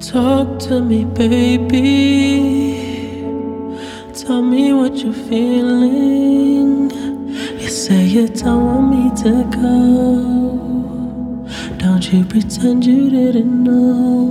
Talk to me, baby. Tell me what you're feeling. You say you don't want me to go. Don't you pretend you didn't know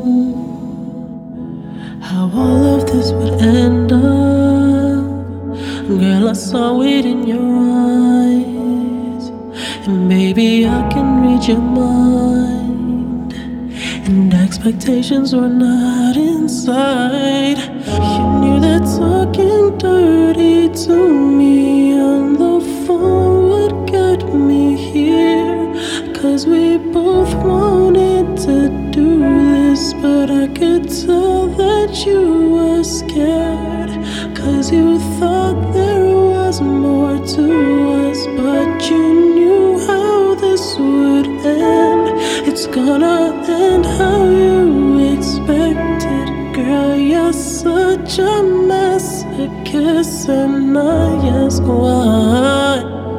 how all of this would end up. Girl, I saw it in your eyes. And baby, I can read your mind. And expectations were not inside. You knew that talking dirty to me on the phone would get me here. 'Cause we both wanted to do this, but I could tell that you were scared. 'Cause you thought there was more to us, but you knew how this would end. It's gonna end how you expected. Girl, you're such a masochist, and I ask why.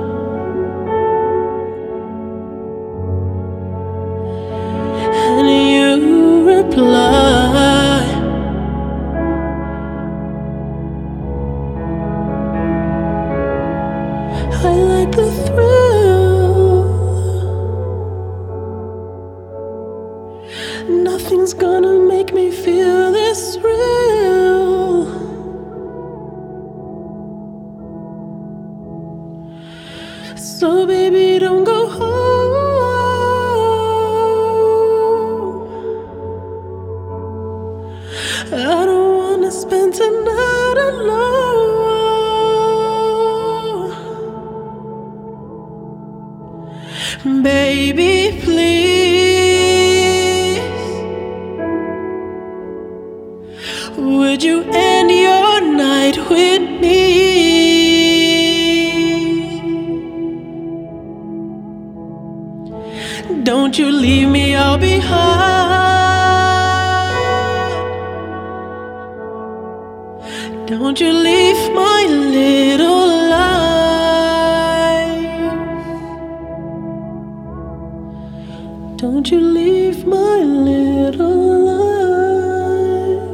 And you reply, I like the thrill. Nothing's gonna make me feel this real. So baby, don't go home. I don't wanna spend tonight alone. Baby, please, would you end your night with me? Don't you leave me all behind. Don't you leave my little life. Don't you leave my little life.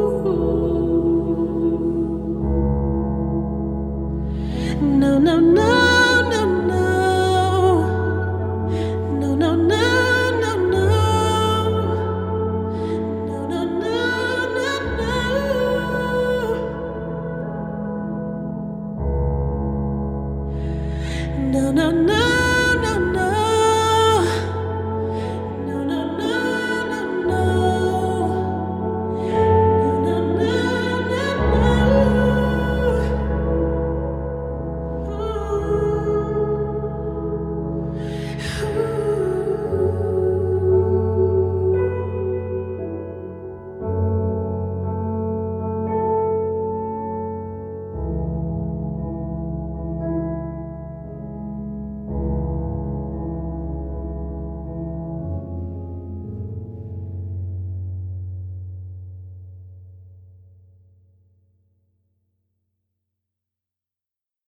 No, no, no.